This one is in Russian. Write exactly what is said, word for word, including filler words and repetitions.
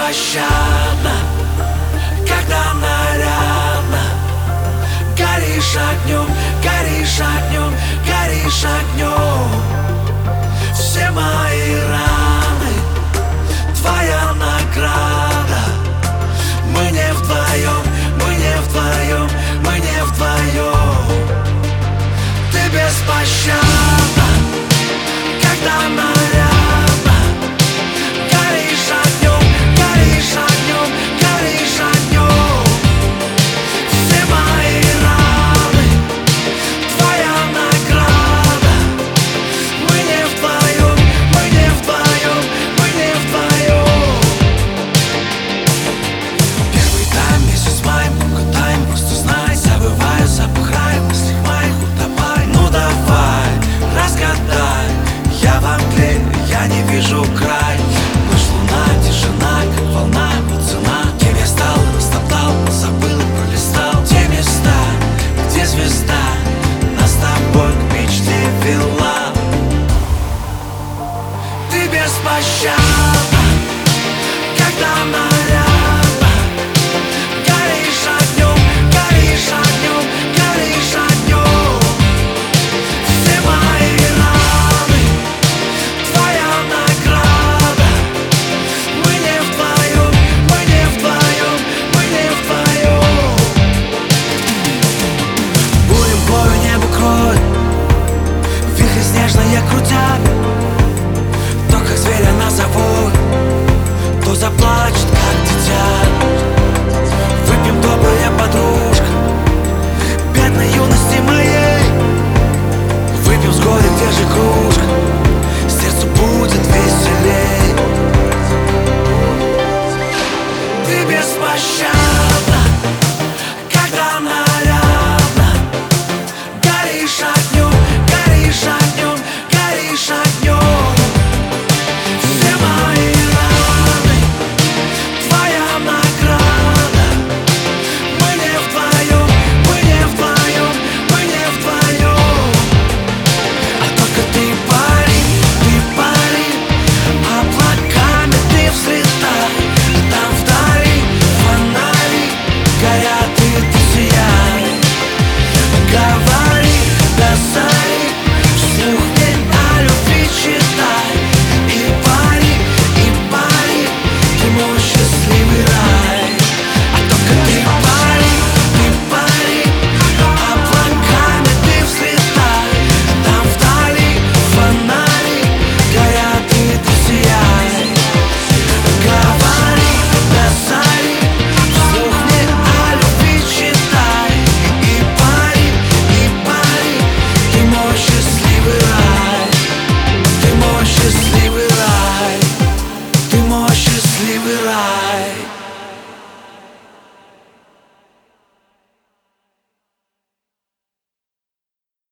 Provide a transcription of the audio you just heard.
беспощадна, когда нарядно горишь огнем, горишь огнем, горишь огнем. Все мои раны твоя награда. Мы не вдвоем, мы не вдвоем, мы не вдвоем. Ты беспощадна, когда нарядно горишь огнем, горишь огнем, горишь огнем. Все мои раны твоя награда. Мы не вдвоем, мы не вдвоем, мы не вдвоем. Первый тайм, месяц май, много тайм, просто знай. Забываю, запухай, в мыслях моих утопай. Ну давай, разгадай, я во мгле, я не вижу край. Ночь, луна, тишина, как волна, вот цена. Кем я стал, растоптал, позабыл и пролистал те места, где звезда нас с тобой к мечте вела. Ты беспощадна, когда нарядно горишь огнем, горишь огнем, горишь огнем. Все мои раны твоя награда. Мы не вдвоем, мы не вдвоем, мы не вдвоем. Бурем бою небо кровь, вихрь снежные крутят. То как зверя назовут, то заплачет, как дитя. Выпьем, добрая подружка, бедной юности моей. Выпьем с горя, держи кружка, сердцу будет веселей. Ты беспощадна, когда нарядно горишь огнем, горишь огнем, горишь огнем. Все мои раны твоя награда. Мы не вдвоем, мы не вдвоем, мы не вдвоем. А только ты пари, ты пари, облаками ты взлетай. Там вдали фонари горят, и ты сияй. Говори до зари, вслух мне о любви читай. И пари, и пари, ты мой счастливый рай. А только ты пари, ты пари, облаками ты взлетай. Там вдали фонари горят, и ты сияй. Говори до зари, вслух мне о любви читай. И пари, и пари, ты мой счастливый рай. Ты мой счастливый рай, ты мой счастливый рай.